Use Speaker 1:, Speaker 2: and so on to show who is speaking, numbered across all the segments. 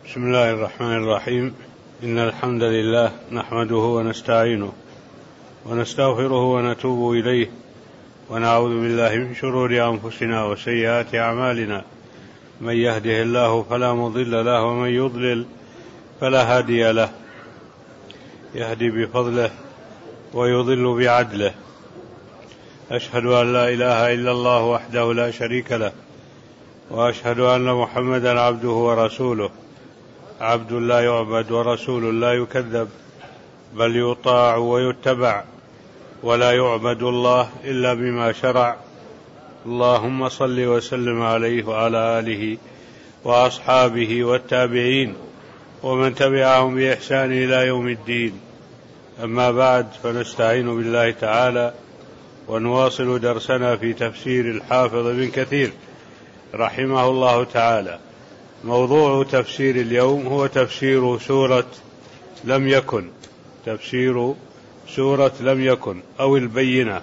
Speaker 1: بسم الله الرحمن الرحيم. إن الحمد لله نحمده ونستعينه ونستغفره ونتوب إليه ونعوذ بالله من شرور أنفسنا وسيئات أعمالنا. من يهده الله فلا مضل له ومن يضلل فلا هادي له. يهدي بفضله ويضل بعدله. أشهد أن لا إله إلا الله وحده لا شريك له، وأشهد أن محمدا عبده ورسوله، عبد لا يعبد ورسول لا يكذب، بل يطاع ويتبع، ولا يعبد الله إلا بما شرع. اللهم صل وسلم عليه وعلى آله وأصحابه والتابعين ومن تبعهم بإحسان إلى يوم الدين. أما بعد، فنستعين بالله تعالى ونواصل درسنا في تفسير الحافظ ابن كثير رحمه الله تعالى. موضوع تفسير اليوم هو تفسير سورة لم يكن، تفسير سورة لم يكن أو البينة.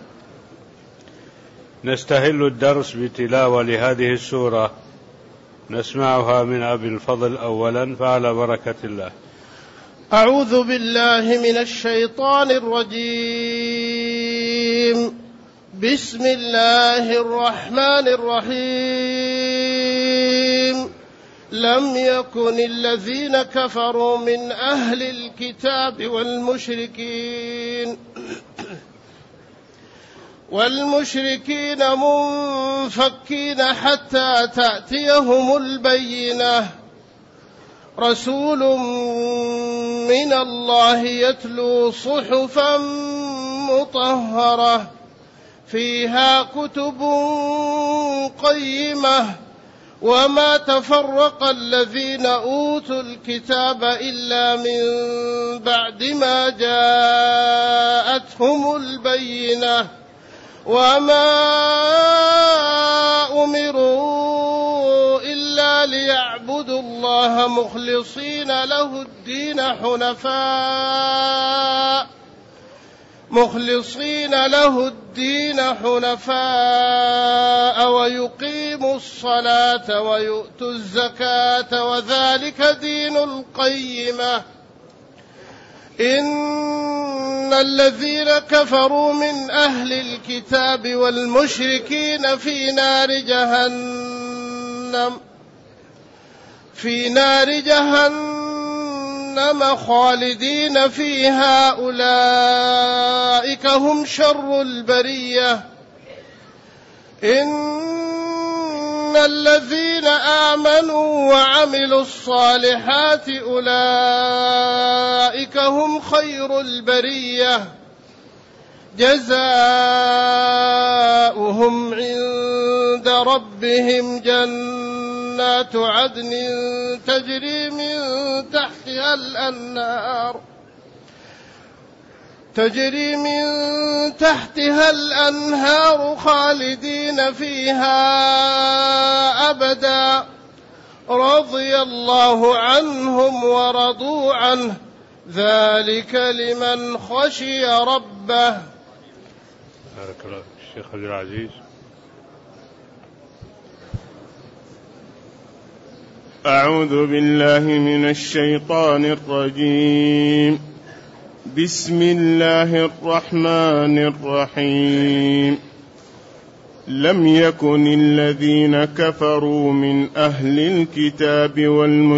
Speaker 1: نستهل الدرس بتلاوة لهذه السورة، نسمعها من أبي الفضل أولا، فعلى بركة الله.
Speaker 2: أعوذ بالله من الشيطان الرجيم. بسم الله الرحمن الرحيم. لم يكن الذين كفروا من أهل الكتاب والمشركين منفكين حتى تأتيهم البينة. رسول من الله يتلو صحفا مطهرة فيها كتب قيمة. وما تفرق الذين أوتوا الكتاب إلا من بعد ما جاءتهم البينة. وما أمروا إلا ليعبدوا الله مخلصين له الدين حنفاء ويقيموا الصلاة ويؤتوا الزكاة وذلك دين القيمة. إن الذين كفروا من أهل الكتاب والمشركين في نار جهنم خالدين فيها. أولئك هم شر البرية. إن الذين آمنوا وعملوا الصالحات أولئك هم خير البرية. جزاؤهم عند ربهم جنات عدن تجري من تحتها الأنهار خالدين فيها أبدا. رضي الله عنهم ورضوا عنه، ذلك لمن خشي ربه.
Speaker 1: بارك الله الشيخ عبد العزيز.
Speaker 3: أعوذ بالله من الشيطان الرجيم. بسم الله الرحمن الرحيم. لم يكن الذين كفروا من أهل الكتاب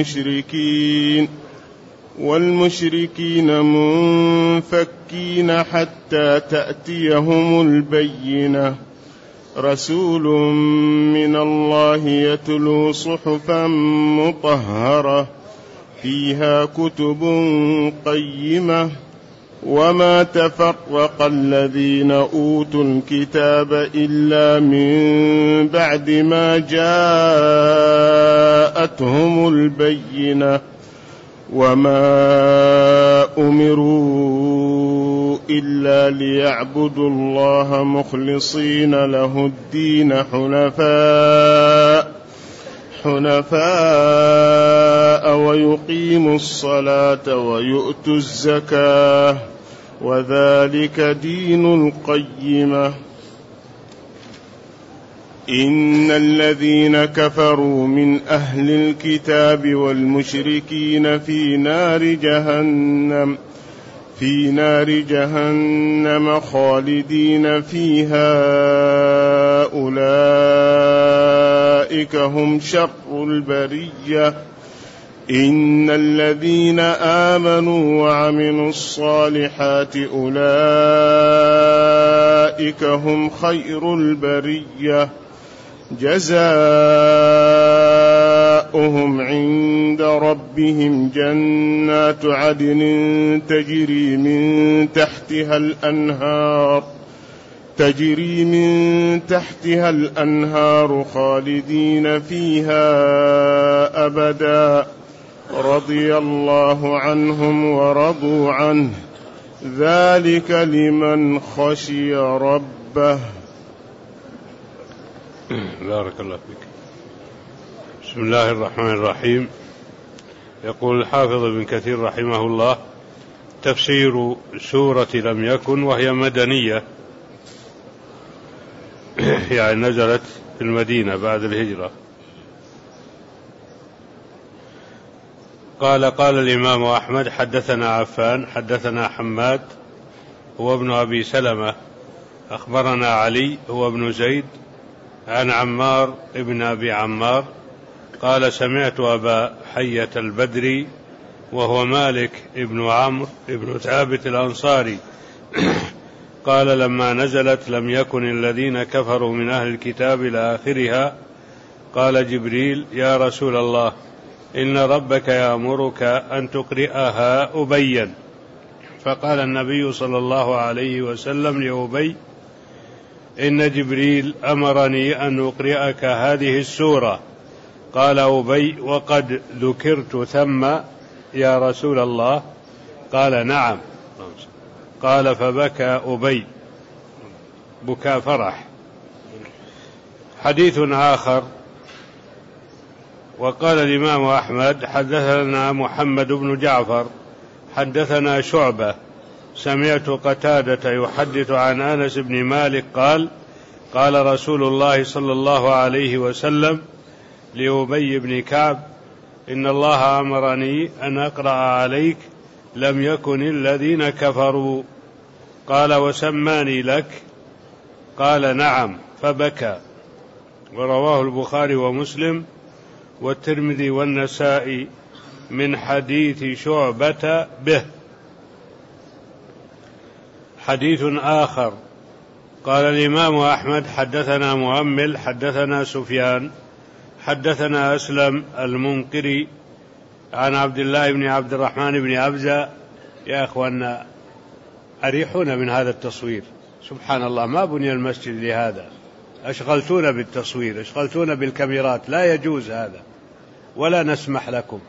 Speaker 3: والمشركين منفكين حتى تأتيهم البينة. رسول من الله يتلو صحفا مطهرة فيها كتب قيمة. وما تفرق الذين أوتوا الكتاب إلا من بعد ما جاءتهم البينة. وما أمروا إلا ليعبدوا الله مخلصين له الدين حنفاء ويقيموا الصلاة ويؤتوا الزكاة وذلك دين القيمة. إن الذين كفروا من أهل الكتاب والمشركين في نار جهنم خالدين فيها أولئك هم شر البرية. إن الذين آمنوا وعملوا الصالحات أولئك هم خير البرية، جزاؤهم عند ربهم جنات عدن تجري من تحتها الأنهار خالدين فيها أبدا، رضي الله عنهم ورضوا عنه، ذلك لمن خشي ربه.
Speaker 1: بارك الله فيك. بسم الله الرحمن الرحيم. يقول الحافظ ابن كثير رحمه الله: تفسير سورة لم يكن، وهي مدنية، يعني نزلت في المدينة بعد الهجرة. قال الإمام أحمد: حدثنا عفان حدثنا حماد هو ابن أبي سلمة أخبرنا علي هو ابن زيد عن عمار ابن أبي عمار قال: سمعت أبا حية البدري وهو مالك ابن عمرو ابن ثابت الأنصاري قال: لما نزلت لم يكن الذين كفروا من أهل الكتاب إلى آخرها، قال جبريل: يا رسول الله، إن ربك يأمرك أن تقرئها أبيا. فقال النبي صلى الله عليه وسلم لأبي: إن جبريل أمرني أن أقرئك هذه السورة. قال أبي: وقد ذكرت ثم يا رسول الله؟ قال: نعم. قال: فبكى أبي بكى فرح. حديث آخر. وقال الإمام أحمد: حدثنا محمد بن جعفر حدثنا شعبة سمعت قتادة يحدث عن أنس بن مالك قال: قال رسول الله صلى الله عليه وسلم لأبي بن كعب: إن الله أمرني أن أقرأ عليك لم يكن الذين كفروا. قال: وسماني لك؟ قال: نعم. فبكى. ورواه البخاري ومسلم والترمذي والنسائي من حديث شعبة به. حديث آخر. قال الإمام أحمد: حدثنا مؤمل حدثنا سفيان حدثنا أسلم المنقري عن عبد الله بن عبد الرحمن بن أبزة. يا أخوانا، أريحونا من هذا التصوير، سبحان الله، ما بني المسجد لهذا. أشغلتونا بالتصوير، أشغلتونا بالكاميرات، لا يجوز هذا ولا نسمح لكم.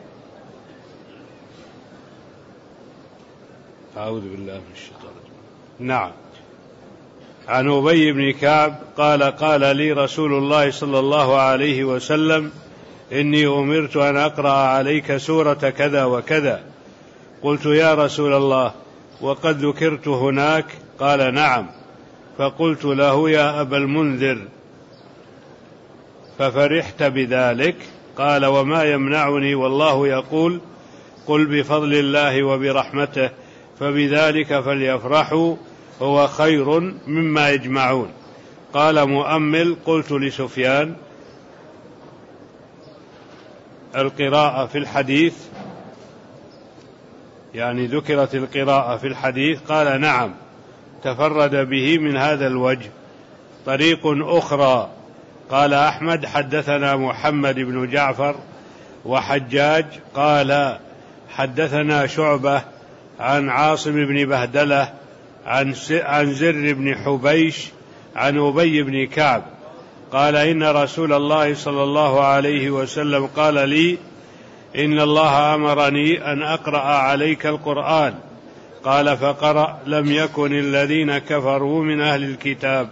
Speaker 1: أعوذ بالله من الشيطان. نعم. عن أبي بن كعب قال: قال لي رسول الله صلى الله عليه وسلم: إني أمرت أن أقرأ عليك سورة كذا وكذا. قلت: يا رسول الله، وقد ذكرت هناك؟ قال: نعم. فقلت له: يا أبا المنذر، ففرحت بذلك؟ قال: وما يمنعني والله يقول: قل بفضل الله وبرحمته فبذلك فليفرحوا هو خير مما يجمعون. قال مؤمل: قلت لسفيان: القراءة في الحديث، يعني ذكرت القراءة في الحديث؟ قال: نعم، تفرد به من هذا الوجه. طريق أخرى. قال أحمد: حدثنا محمد بن جعفر وحجاج قال: حدثنا شعبة عن عاصم بن بهدلة عن زر بن حبيش عن أبي بن كعب قال: إن رسول الله صلى الله عليه وسلم قال لي: إن الله أمرني أن أقرأ عليك القرآن. قال: فقرأ لم يكن الذين كفروا من أهل الكتاب.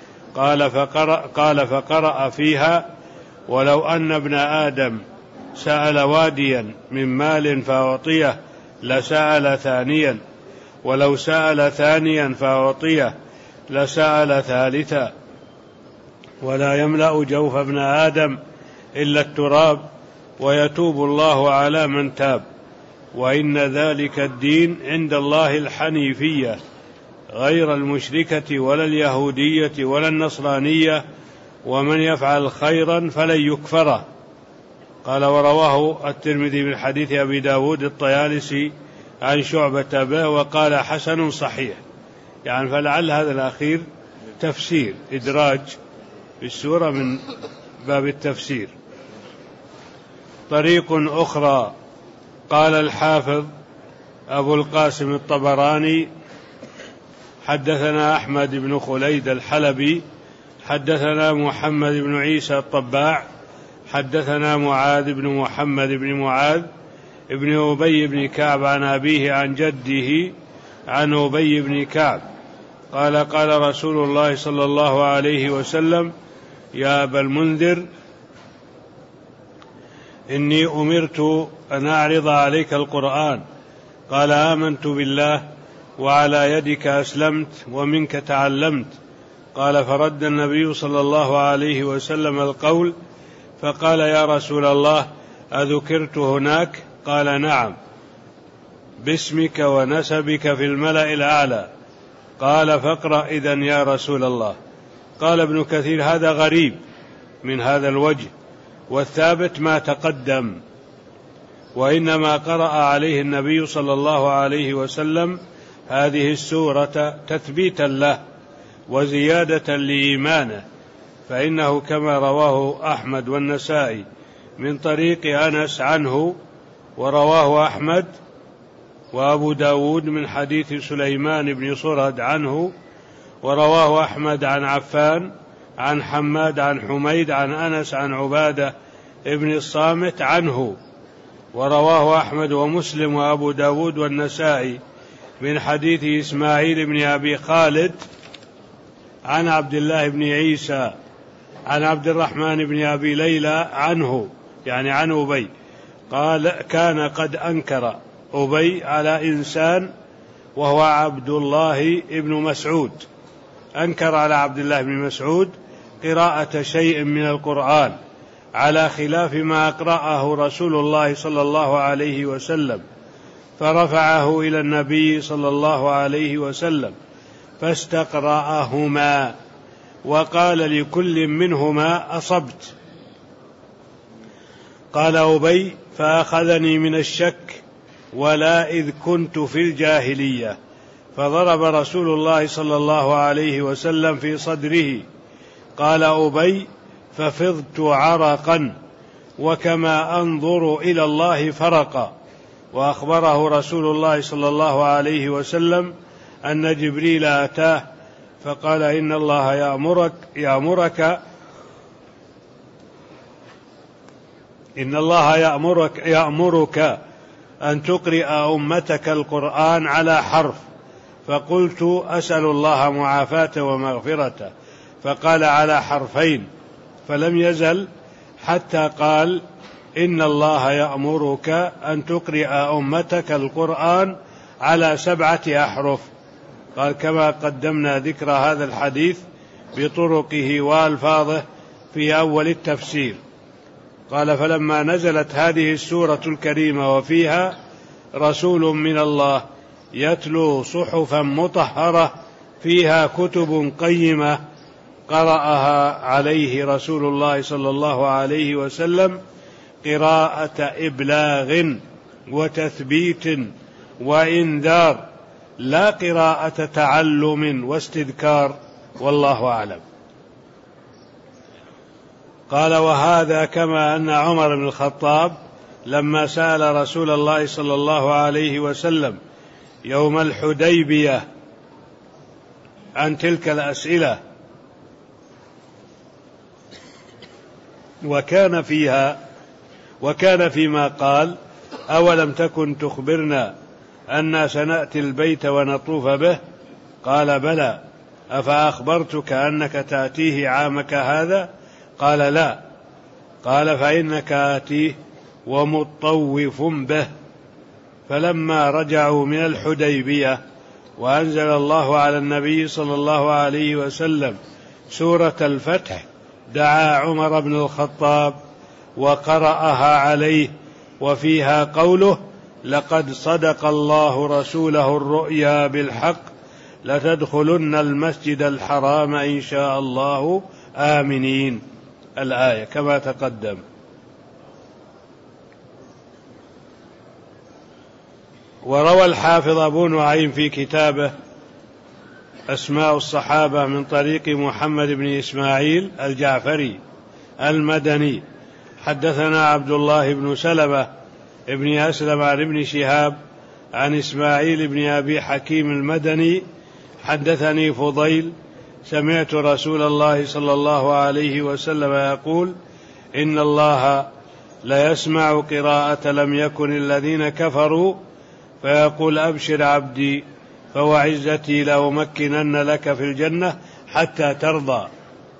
Speaker 1: قال: فقرأ فيها: ولو أن ابن آدم سأل واديا من مال فأعطيه لسأل ثانيا، ولو سأل ثانيا فأعطيه لسأل ثالثا. ولا يملأ جوف ابن آدم إلا التراب ويتوب الله على من تاب، وإن ذلك الدين عند الله الحنيفية غير المشركة ولا اليهودية ولا النصرانية، ومن يفعل خيرا فلن يكفره. قال ورواه الترمذي من حديث أبي داود الطيالسي عن شعبة به وقال حسن صحيح، يعني فلعل هذا الأخير تفسير إدراج بالسورة من باب التفسير. طريق أخرى قال الحافظ أبو القاسم الطبراني حدثنا أحمد بن خليد الحلبي حدثنا محمد بن عيسى الطباع حدثنا معاذ بن محمد بن معاذ ابن أبي بن كعب عن أبيه عن جده عن أبي بن كعب قال قال رسول الله صلى الله عليه وسلم يا أبا المنذر إني أمرت أن أعرض عليك القرآن. قال آمنت بالله وعلى يدك أسلمت ومنك تعلمت. قال فرد النبي صلى الله عليه وسلم القول فقال يا رسول الله أذكرت هناك؟ قال نعم باسمك ونسبك في الملأ الأعلى. قال فاقرأ إذن يا رسول الله. قال ابن كثير هذا غريب من هذا الوجه، والثابت ما تقدم، وإنما قرأ عليه النبي صلى الله عليه وسلم هذه السورة تثبيتا له وزيادة لإيمانه، فإنه كما رواه أحمد والنسائي من طريق أنس عنه، ورواه أحمد وأبو داود من حديث سليمان بن صرد عنه، ورواه أحمد عن عفان عن حماد عن حميد عن أنس عن عبادة ابن الصامت عنه، ورواه أحمد ومسلم وأبو داود والنسائي من حديث إسماعيل بن أبي خالد عن عبد الله بن عيسى عن عبد الرحمن بن أبي ليلى عنه، يعني عن أبي، قال كان قد أنكر أبي على إنسان وهو عبد الله بن مسعود، أنكر على عبد الله بن مسعود قراءة شيء من القرآن على خلاف ما أقرأه رسول الله صلى الله عليه وسلم، فرفعه إلى النبي صلى الله عليه وسلم فاستقرأهما وقال لكل منهما أصبت. قال أبي فأخذني من الشك ولا إذ كنت في الجاهلية، فضرب رسول الله صلى الله عليه وسلم في صدره. قال أبي ففضت عرقا وكما أنظر إلى الله فرقا. وأخبره رسول الله صلى الله عليه وسلم أن جبريل أتاه فقال إن الله يأمرك أن تقرئ أمتك القرآن على حرف. فقلت أسأل الله معافاته ومغفرته، فقال على حرفين، فلم يزل حتى قال إن الله يأمرك أن تقرئ أمتك القرآن على 7 أحرف. قال كما قدمنا ذكر هذا الحديث بطرقه وألفاظه في أول التفسير. قال فلما نزلت هذه السورة الكريمة وفيها رسول من الله يتلو صحفا مطهرة فيها كتب قيمة، قرأها عليه رسول الله صلى الله عليه وسلم قراءة إبلاغ وتثبيت وإنذار، لا قراءة تعلم واستذكار، والله أعلم. قال وهذا كما أن عمر بن الخطاب لما سأل رسول الله صلى الله عليه وسلم يوم الحديبية عن تلك الأسئلة وكان فيما قال أولم تكن تخبرنا أننا سنأتي البيت ونطوف به؟ قال بلى، أفأخبرتك أنك تأتيه عامك هذا؟ قال لا. قال فإنك آتيه ومطوف به. فلما رجعوا من الحديبية وأنزل الله على النبي صلى الله عليه وسلم سورة الفتح دعا عمر بن الخطاب وقرأها عليه، وفيها قوله: لقد صدق الله رسوله الرؤيا بالحق لتدخلن المسجد الحرام إن شاء الله آمنين، الآية كما تقدم. وروى الحافظ أبو نعيم في كتابه أسماء الصحابة من طريق محمد بن إسماعيل الجعفري المدني حدثنا عبد الله بن سلمة ابن أسلم عن ابن شهاب عن إسماعيل بن أبي حكيم المدني حدثني فضيل سمعت رسول الله صلى الله عليه وسلم يقول: إن الله لا يسمع قراءة لم يكن الذين كفروا فيقول: أبشر عبدي فوعزتي لأمكنن لك في الجنة حتى ترضى.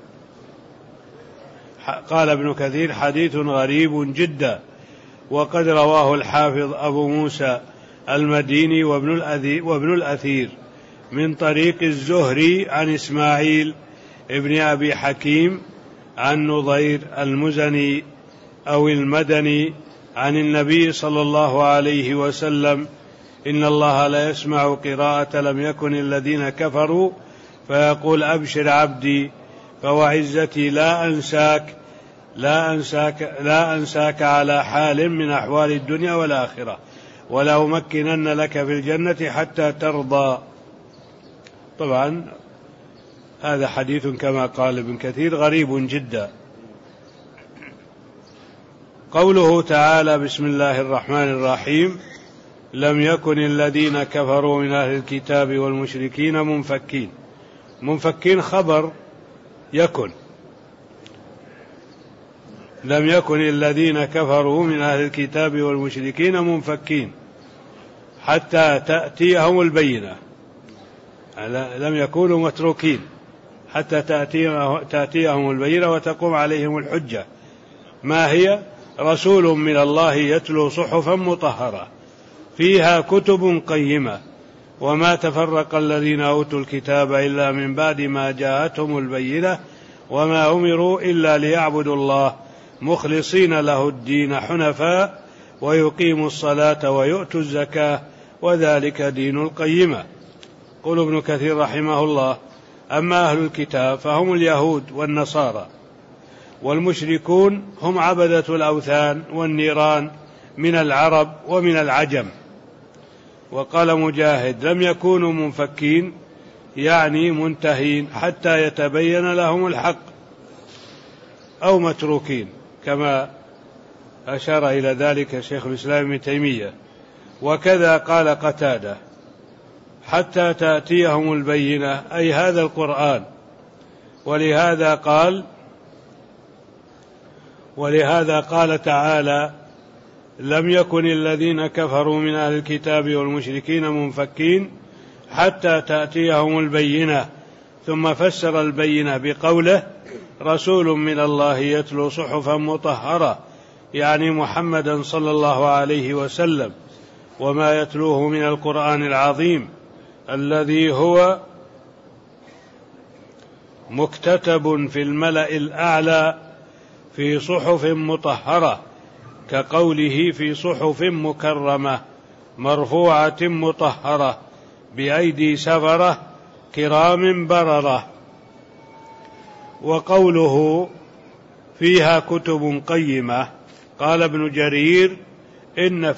Speaker 1: قال ابن كثير: حديث غريب جدا، وقد رواه الحافظ أبو موسى المديني وابن الأثير من طريق الزهري عن إسماعيل ابن أبي حكيم عن نضير المزني أو المدني عن النبي صلى الله عليه وسلم: إن الله لا يسمع قراءة لم يكن الذين كفروا فيقول: أبشر عبدي فوعزتي لا أنساك على حال من أحوال الدنيا والآخرة ولا أمكنن لك في الجنة حتى ترضى. طبعا هذا حديث كما قال ابن كثير غريب جدا. قوله تعالى: بسم الله الرحمن الرحيم: لم يكن الذين كفروا من أهل الكتاب والمشركين منفكين خبر يكن. لم يكن الذين كفروا من أهل الكتاب والمشركين منفكين حتى تأتيهم البينة، لم يكونوا متروكين حتى تأتيهم البينة وتقوم عليهم الحجة. ما هي؟ رسول من الله يتلو صحفا مطهرة فيها كتب قيمة وما تفرق الذين أوتوا الكتاب إلا من بعد ما جاءتهم البينة وما أمروا إلا ليعبدوا الله مخلصين له الدين حنفاء ويقيموا الصلاة ويؤتوا الزكاة وذلك دين القيمة. قال ابن كثير رحمه الله: أما أهل الكتاب فهم اليهود والنصارى، والمشركون هم عبدة الأوثان والنيران من العرب ومن العجم. وقال مجاهد: لم يكونوا منفكين يعني منتهين حتى يتبين لهم الحق أو متروكين، كما أشار إلى ذلك شيخ الإسلام ابن تيمية. وكذا قال قتادة: حتى تأتيهم البينة، أي هذا القرآن. ولهذا قال تعالى: لم يكن الذين كفروا من أهل الكتاب والمشركين منفكين حتى تأتيهم البينة، ثم فسر البينة بقوله: رسول من الله يتلو صحفا مطهرة، يعني محمدا صلى الله عليه وسلم وما يتلوه من القرآن العظيم الذي هو مكتتب في الملأ الأعلى في صحف مطهرة، كقوله: في صحف مكرمة مرفوعة مطهرة بأيدي سفرة كرام بررة. وقوله: فيها كتب قيمة، قال ابن جرير: إن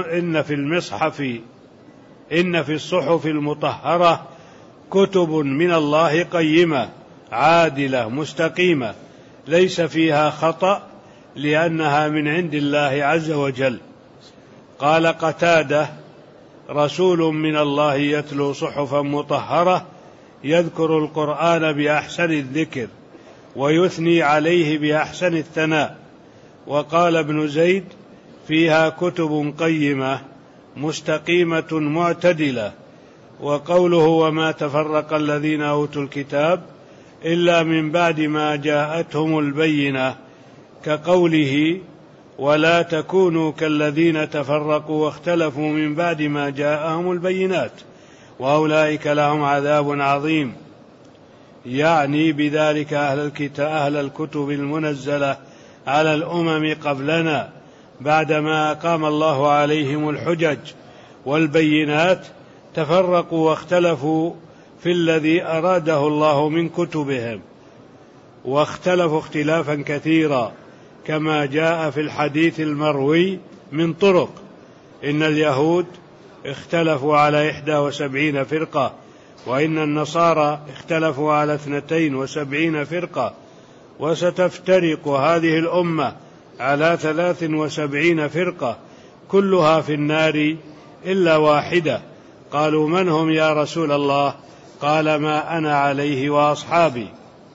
Speaker 1: في الصحف المطهرة كتب من الله قيمة عادلة مستقيمة ليس فيها خطأ لأنها من عند الله عز وجل. قال قتادة: رسول من الله يتلو صحفا مطهرة يذكر القرآن بأحسن الذكر ويثني عليه بأحسن الثناء. وقال ابن زيد: فيها كتب قيمة مستقيمة معتدلة. وقوله: وما تفرق الذين أوتوا الكتاب إلا من بعد ما جاءتهم البينة، كقوله: ولا تكونوا كالذين تفرقوا واختلفوا من بعد ما جاءهم البينات وأولئك لهم عذاب عظيم، يعني بذلك أهل الكتب المنزلة على الأمم قبلنا بعدما أقام الله عليهم الحجج والبينات، تفرقوا واختلفوا في الذي أراده الله من كتبهم، واختلفوا اختلافا كثيرا كما جاء في الحديث المروي من طرق: إن اليهود اختلفوا على 71 فرقة، وإن النصارى اختلفوا على 72 فرقة، وستفترق هذه الأمة على 73 فرقة كلها في النار إلا واحدة. قالوا: من هم يا رسول الله؟ قال: ما أنا عليه وأصحابي.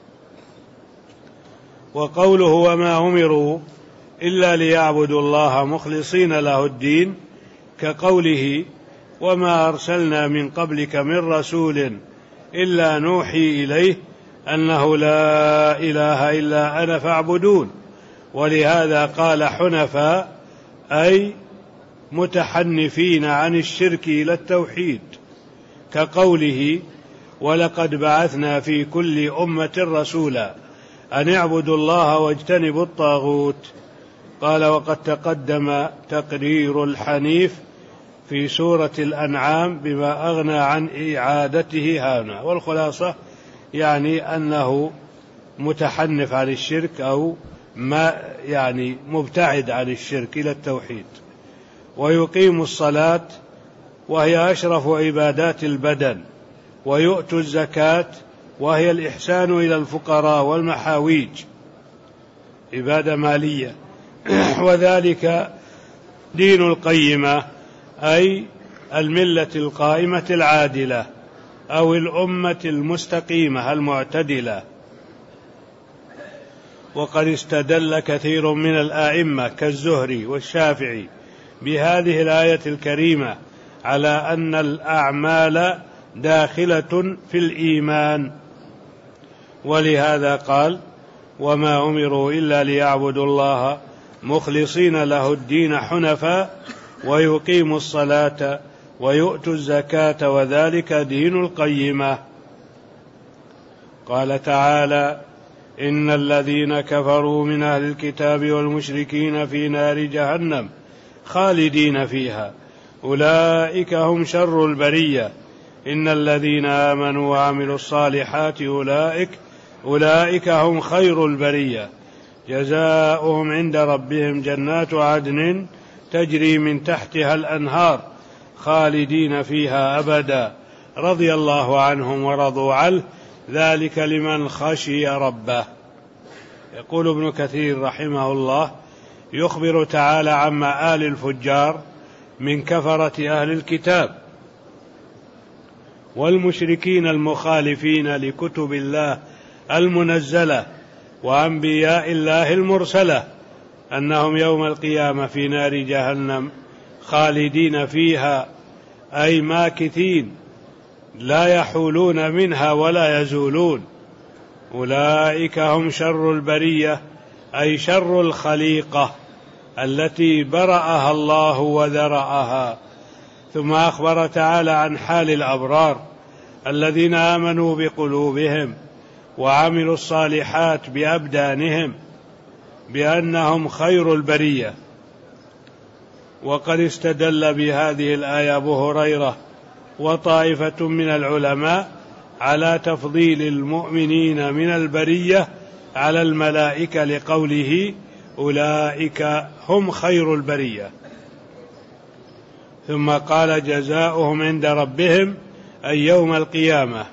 Speaker 1: وقوله: وما أمروا إلا ليعبدوا الله مخلصين له الدين، كقوله: وما أرسلنا من قبلك من رسول إلا نوحي إليه أنه لا إله إلا أنا فاعبدون. ولهذا قال حنفاء، أي متحنفين عن الشرك إلى التوحيد، كقوله: ولقد بعثنا في كل أمة رسولا أن اعبدوا الله واجتنبوا الطاغوت. قال: وقد تقدم تقرير الحنيف في سورة الأنعام بما أغنى عن إعادته هنا. والخلاصة يعني أنه متحنف عن الشرك، أو ما يعني مبتعد عن الشرك إلى التوحيد. ويقيم الصلاة وهي أشرف عبادات البدن، ويؤتوا الزكاة وهي الإحسان إلى الفقراء والمحاويج، عبادة مالية. وذلك دين القيمة، أي الملة القائمة العادلة، أو الأمة المستقيمة المعتدلة. وقد استدل كثير من الآئمة كالزهري والشافعي بهذه الآية الكريمة على أن الأعمال داخلة في الإيمان، ولهذا قال: وما أمروا إلا ليعبدوا الله مخلصين له الدين حنفاء ويقيموا الصلاة ويؤتوا الزكاة وذلك دين القيمة. قال تعالى: إن الذين كفروا من أهل الكتاب والمشركين في نار جهنم خالدين فيها أولئك هم شر البرية إن الذين آمنوا وعملوا الصالحات أولئك هم خير البرية جزاؤهم عند ربهم جنات عدن تجري من تحتها الأنهار خالدين فيها أبدا رضي الله عنهم ورضوا عنه ذلك لمن خشي ربه. يقول ابن كثير رحمه الله: يخبر تعالى عن مآل الفجار من كفرة أهل الكتاب والمشركين المخالفين لكتب الله المنزلة وأنبياء الله المرسلة، أنهم يوم القيامة في نار جهنم خالدين فيها، أي ماكثين لا يحولون منها ولا يزولون. أولئك هم شر البرية، أي شر الخليقة التي برأها الله وذرأها. ثم أخبر تعالى عن حال الأبرار الذين آمنوا بقلوبهم وعملوا الصالحات بأبدانهم بأنهم خير البرية. وقد استدل بهذه الآية أبو هريرة وطائفة من العلماء على تفضيل المؤمنين من البرية على الملائكة لقوله: أولئك هم خير البرية. ثم قال: جزاؤهم عند ربهم أي يوم القيامة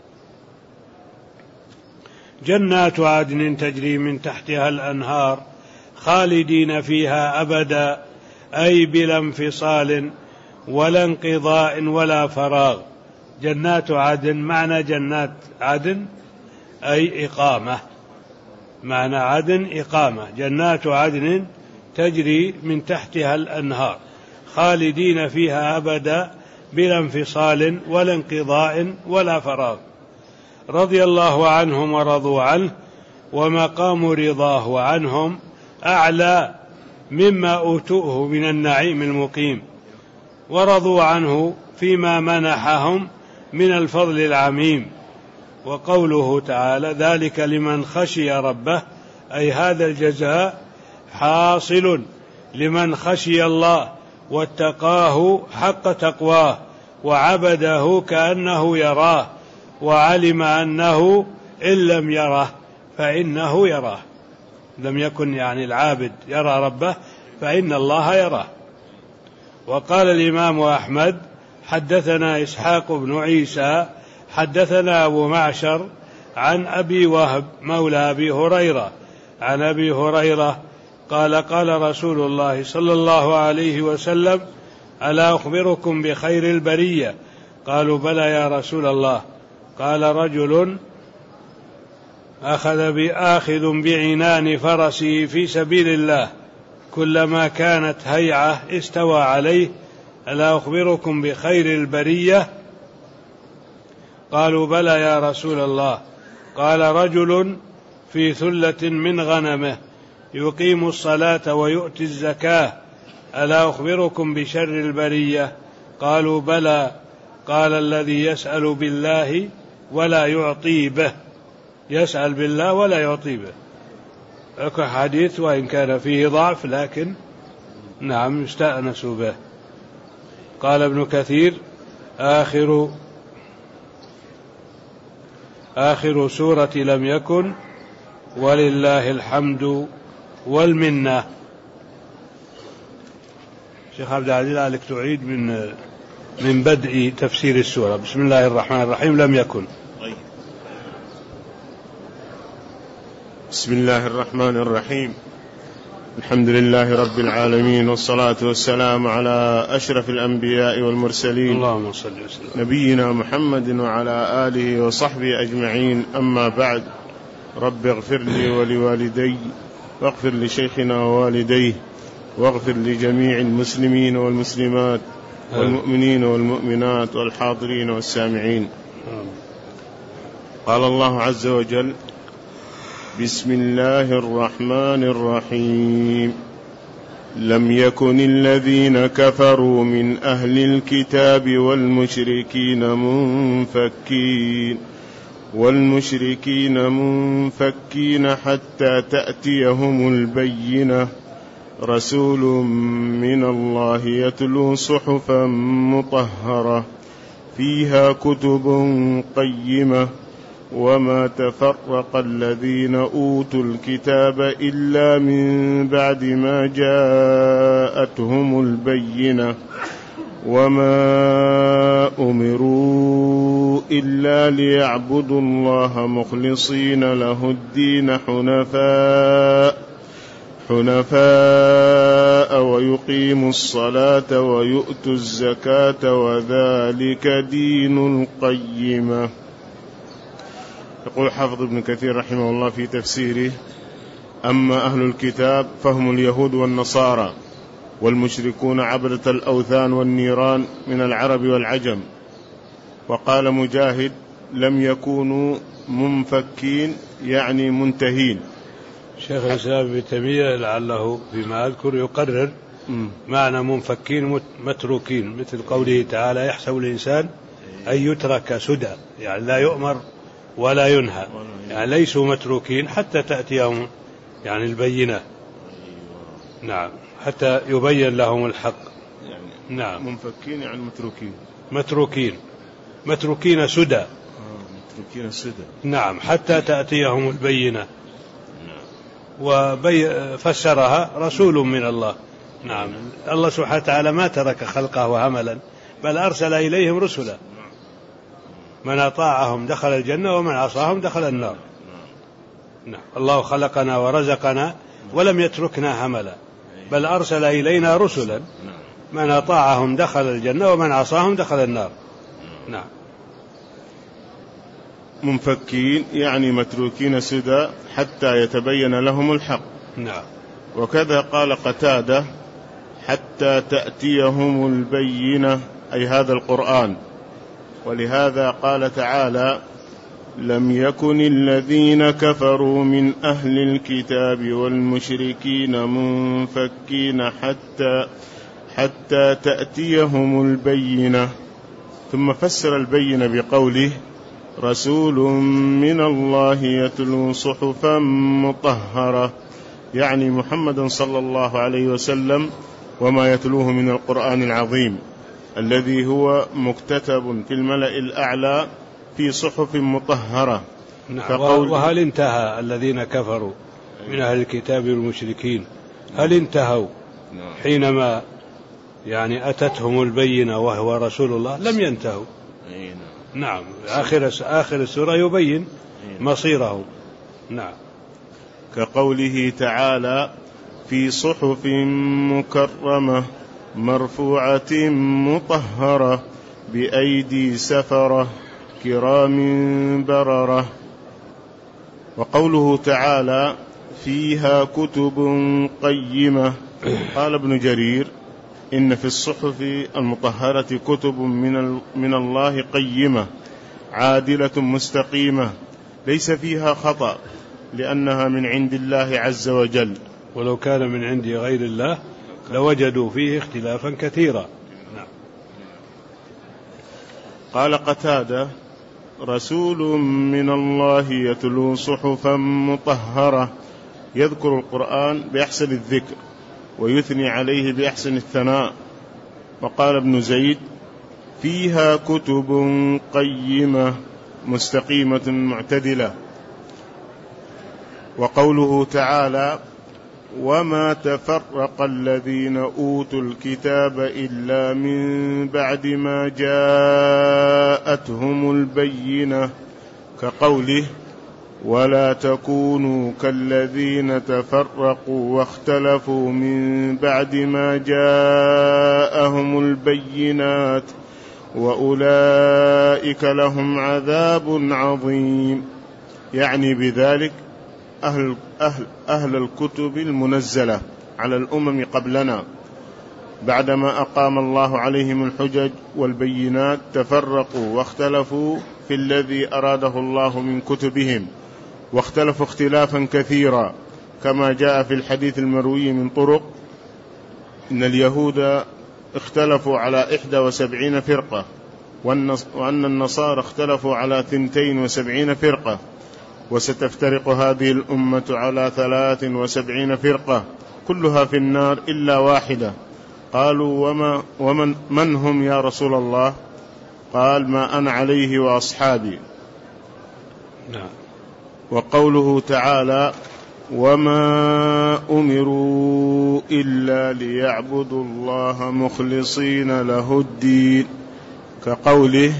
Speaker 1: جنات عدن تجري من تحتها الأنهار خالدين فيها أبدا، أي بلا انفصال ولا انقضاء ولا فراغ. جنات عدن معنى جنات عدن أي إقامة، معنى عدن إقامة. جنات عدن تجري من تحتها الأنهار خالدين فيها أبدا بلا انفصال ولا انقضاء ولا فراغ رضي الله عنهم ورضوا عنه، ومقام رضاه عنهم أعلى مما أوتوه من النعيم المقيم، ورضوا عنه فيما منحهم من الفضل العميم. وقوله تعالى ذلك لمن خشي ربه، أي هذا الجزاء حاصل لمن خشي الله واتقاه حق تقواه وعبده كأنه يراه، وعلم أنه إن لم يره فإنه يراه. لم يكن يعني العابد يرى ربه فإن الله يراه. وقال الإمام أحمد حدثنا إسحاق بن عيسى حدثنا أبو معشر عن أبي وهب مولى أبي هريرة عن أبي هريرة قال قال رسول الله صلى الله عليه وسلم ألا أخبركم بخير البرية؟ قالوا بلى يا رسول الله. قال رجل آخذ بعنان فرسه في سبيل الله كلما كانت هيعة استوى عليه، ألا أخبركم بخير البرية؟ قالوا بلى يا رسول الله. قال رجل في ثلة من غنمه يقيم الصلاة ويؤتي الزكاة، ألا أخبركم بشر البرية؟ قالوا بلى. قال الذي يسأل بالله ولا يعطي به، يسأل بالله ولا يعطي به. حديث وإن كان فيه ضعف لكن نعم يستأنس به. قال ابن كثير آخر سورة لم يكن ولله الحمد والمنة. شيخ عبد العزيز عليك تعيد من بدء تفسير السورة. بسم الله الرحمن الرحيم. لم يكن.
Speaker 3: بسم الله الرحمن الرحيم. الحمد لله رب العالمين، والصلاة والسلام على أشرف الأنبياء والمرسلين،
Speaker 1: اللهم صل وسلم،
Speaker 3: نبينا محمد وعلى آله وصحبه أجمعين. أما بعد، رب اغفر لي ولوالدي واغفر لشيخنا ووالديه واغفر لجميع المسلمين والمسلمات والمؤمنين والمؤمنات والحاضرين والسامعين. قال الله عز وجل: بسم الله الرحمن الرحيم. لم يكن الذين كفروا من أهل الكتاب والمشركين منفكين حتى تأتيهم البينة، رسول من الله يتلو صحفا مطهرة فيها كتب قيمة، وما تفرق الذين أوتوا الكتاب إلا من بعد ما جاءتهم البينة، وما أمروا إلا ليعبدوا الله مخلصين له الدين حنفاء ويقيموا الصلاة ويؤتوا الزكاة وذلك دين القيمة. يقول حافظ ابن كثير رحمه الله في تفسيره: أما أهل الكتاب فهم اليهود والنصارى والمشركون عبدة الأوثان والنيران من العرب والعجم. وقال مجاهد: لم يكونوا منفكين يعني منتهين.
Speaker 1: شيخ الإسلام ابن تيمية لعله فيما أذكر يقرر معنى منفكين متروكين، مثل قوله تعالى: يحسب الإنسان أن يترك سدى، يعني لا يؤمر ولا ينهى، يعني ليسوا متروكين حتى تأتيهم يعني البينة. نعم، حتى يبين لهم الحق.
Speaker 3: يعني
Speaker 1: نعم،
Speaker 3: منفكين يعني
Speaker 1: متروكين سدى.
Speaker 3: متروكين سدى.
Speaker 1: نعم، حتى تأتيهم البينة. وفسرها رسول من الله. نعم، الله سبحانه وتعالى ما ترك خلقه هملا، بل أرسل إليهم رسلا، من أطاعهم دخل الجنة ومن عصاهم دخل النار. نعم، الله خلقنا ورزقنا ولم يتركنا هملا، بل أرسل إلينا رسلا، من أطاعهم دخل الجنة ومن عصاهم دخل النار. نعم،
Speaker 3: منفكين يعني متروكين سدى حتى يتبين لهم الحق.
Speaker 1: نعم.
Speaker 3: وكذا قال قتادة: حتى تأتيهم البينة، أي هذا القرآن. ولهذا قال تعالى: لم يكن الذين كفروا من أهل الكتاب والمشركين منفكين حتى تأتيهم البينة. ثم فسر البينة بقوله: رسول من الله يتلو صحفا مطهرة، يعني محمد صلى الله عليه وسلم وما يتلوه من القرآن العظيم الذي هو مكتتب في الملأ الأعلى في صحف مطهرة.
Speaker 1: وهل انتهى الذين كفروا من أهل الكتاب والمشركين، هل انتهوا حينما يعني أتتهم البينة وهو رسول الله؟ لم ينتهوا. نعم، آخر السورة يبين مصيرهم. نعم.
Speaker 3: كقوله تعالى: في صحف مكرمة مرفوعة مطهرة بأيدي سفرة كرام بررة. وقوله تعالى: فيها كتب قيمة. قال ابن جرير: إن في الصحف المطهرة كتب من الله قيمة عادلة مستقيمة ليس فيها خطأ، لأنها من عند الله عز وجل،
Speaker 1: ولو كان من عند غير الله لوجدوا فيه اختلافا كثيرا. نعم.
Speaker 3: قال قتادة: رسول من الله يتلو صحفا مطهرة، يذكر القرآن بأحسن الذكر ويثني عليه بأحسن الثناء. وقال ابن زيد: فيها كتب قيمة مستقيمة معتدلة. وقوله تعالى: وما تفرق الذين أوتوا الكتاب إلا من بعد ما جاءتهم البينة، كقوله: ولا تكونوا كالذين تفرقوا واختلفوا من بعد ما جاءهم البينات وأولئك لهم عذاب عظيم. يعني بذلك أهل الكتب المنزلة على الأمم قبلنا، بعدما أقام الله عليهم الحجج والبينات تفرقوا واختلفوا في الذي أراده الله من كتبهم، واختلفوا اختلافا كثيرا، كما جاء في الحديث المروي من طرق: إن اليهود اختلفوا على 71 فرقة، وأن النصارى اختلفوا على 72 فرقة، وستفترق هذه الأمة على 73 فرقة كلها في النار إلا واحدة. قالوا: من هم يا رسول الله؟ قال: ما أنا عليه وأصحابي.
Speaker 1: نعم.
Speaker 3: وقوله تعالى: وما أمروا إلا ليعبدوا الله مخلصين له الدين، كقوله: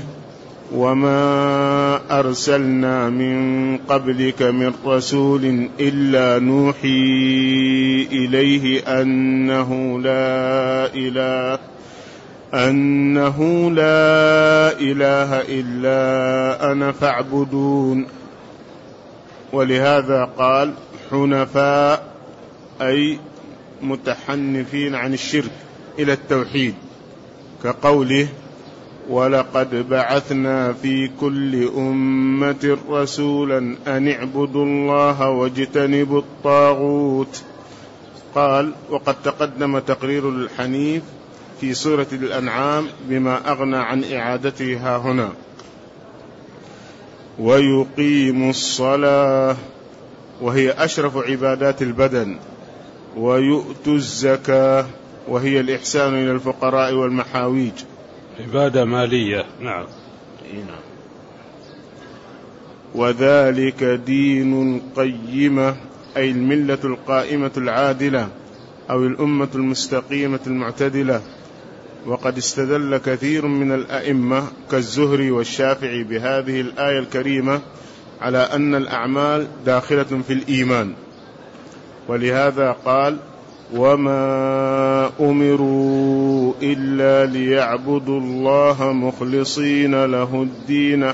Speaker 3: وما أرسلنا من قبلك من رسول إلا نوحي إليه أنه لا إله إلا أنا فاعبدون. ولهذا قال: حنفاء، أي متحنفين عن الشرك إلى التوحيد، كقوله: ولقد بعثنا في كل أمة رسولا أن اعبدوا الله واجتنبوا الطاغوت. قال: وقد تقدم تقرير الحنيف في سورة الأنعام بما أغنى عن إعادته ها هنا. ويقيم الصلاة، وهي أشرف عبادات البدن، ويؤتوا الزكاة، وهي الإحسان إلى الفقراء والمحاويج،
Speaker 1: عبادة مالية. نعم.
Speaker 3: وذلك دين قيمة، أي الملة القائمة العادلة، أو الأمة المستقيمة المعتدلة. وقد استدل كثير من الأئمة كالزهري والشافعي بهذه الآية الكريمة على أن الأعمال داخلة في الإيمان، ولهذا قال: وما أمروا إلا ليعبدوا الله مخلصين له الدين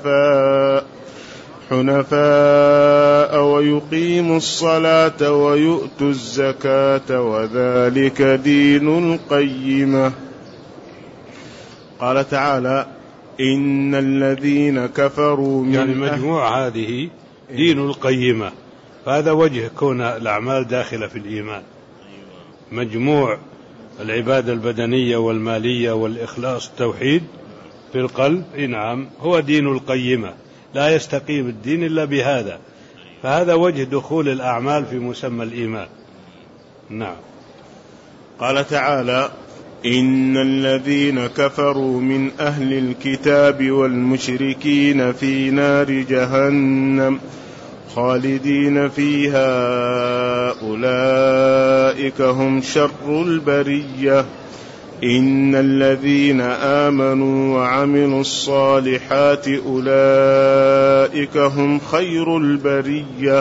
Speaker 3: حنفاء ويقيموا الصلاة ويؤتوا الزكاة وذلك دين القيمة. قال تعالى: إن الذين كفروا من
Speaker 1: يعني مجموع هذه دين القيمة، فهذا وجه كون الأعمال داخلة في الإيمان. مجموع العبادة البدنية والمالية والإخلاص التوحيد في القلب، نعم، هو دين القيمة. لا يستقيم الدين إلا بهذا، فهذا وجه دخول الأعمال في مسمى الإيمان. نعم.
Speaker 3: قال تعالى: إن الذين كفروا من أهل الكتاب والمشركين في نار جهنم خالدين فيها أولئك هم شر البرية. إن الذين آمنوا وعملوا الصالحات أولئك هم خير البرية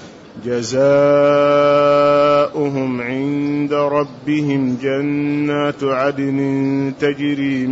Speaker 3: جزاؤهم عند ربهم جنات عدن تجري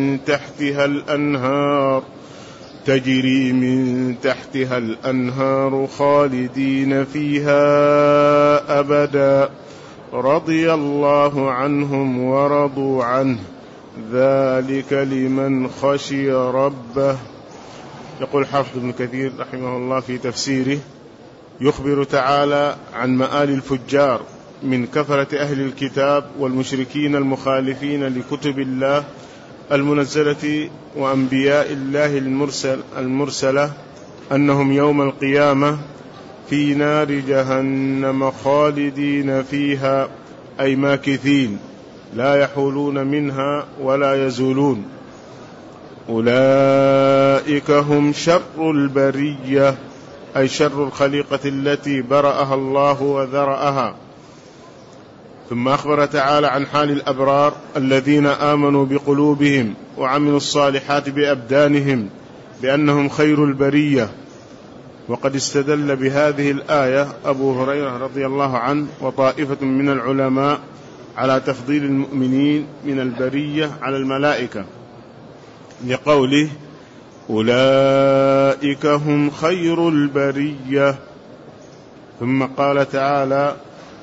Speaker 3: من تحتها الأنهار خالدين فيها أبدا رضي الله عنهم ورضوا عنه ذلك لمن خشي ربه. يقول حافظ ابن كثير رحمه الله في تفسيره: يخبر تعالى عن مآل الفجار من كفرة أهل الكتاب والمشركين المخالفين لكتب الله المنزلة وأنبياء الله المرسلة أنهم يوم القيامة في نار جهنم خالدين فيها، أي ماكثين لا يحولون منها ولا يزولون. أولئك هم شر البرية، أي شر الخليقة التي برأها الله وذرأها. ثم أخبر تعالى عن حال الأبرار الذين آمنوا بقلوبهم وعملوا الصالحات بأبدانهم بأنهم خير البرية. وقد استدل بهذه الآية أبو هريرة رضي الله عنه وطائفة من العلماء على تفضيل المؤمنين من البرية على الملائكة لقوله: أولئك هم خير البرية. ثم قال تعالى: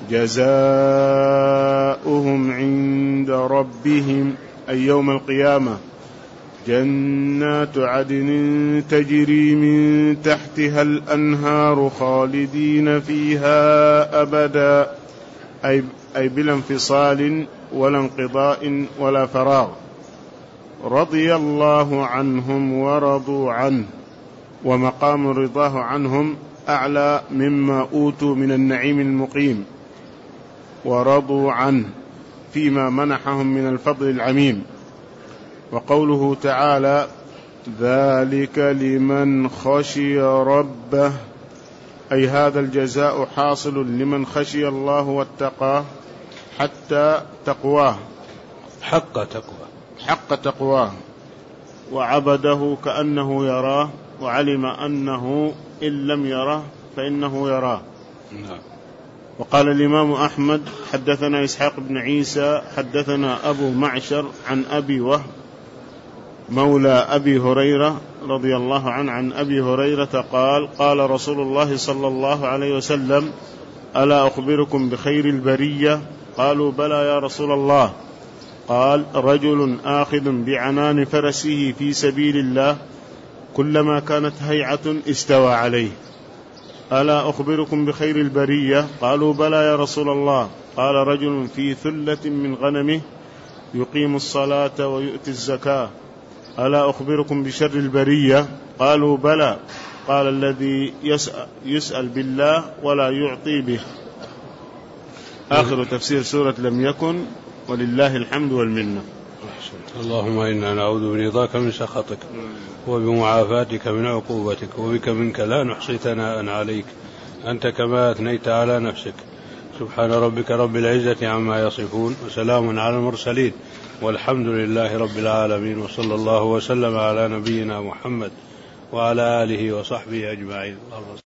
Speaker 3: جزاؤهم عند ربهم، أي يوم القيامة، جنات عدن تجري من تحتها الأنهار خالدين فيها أبدا، أي بلا انفصال ولا انقضاء ولا فراغ. رضي الله عنهم ورضوا عنه، ومقام رضاه عنهم أعلى مما أوتوا من النعيم المقيم، ورضوا عنه فيما منحهم من الفضل العميم. وقوله تعالى: ذلك لمن خشي ربه، أي هذا الجزاء حاصل لمن خشي الله واتقاه حتى تقواه، حق تقواه، وعبده كأنه يراه، وعلم أنه إن لم يره فإنه يراه. وقال الإمام أحمد: حدثنا إسحاق بن عيسى حدثنا أبو معشر عن أبي وهب مولى أبي هريرة رضي الله عنه عن أبي هريرة قال: قال رسول الله صلى الله عليه وسلم: ألا أخبركم بخير البرية؟ قالوا: بلى يا رسول الله. قال: رجل آخذ بعنان فرسه في سبيل الله، كلما كانت هيعة استوى عليه. ألا أخبركم بخير البرية؟ قالوا: بلى يا رسول الله. قال: رجل في ثلة من غنمه يقيم الصلاة ويؤتي الزكاة. ألا أخبركم بشر البرية؟ قالوا: بلى. قال: الذي يسأل بالله ولا يعطي به. آخر تفسير سورة لم يكن، ولله الحمد والمنة.
Speaker 1: اللهم إنا نعوذ برضاك من سخطك وبمعافاتك من عقوبتك، وبك منك لا نحصي ثناء عليك أنت كما أثنيت على نفسك. سبحان ربك رب العزة عما يصفون، وسلام على المرسلين، والحمد لله رب العالمين، وصلى الله وسلم على نبينا محمد وعلى آله وصحبه أجمعين.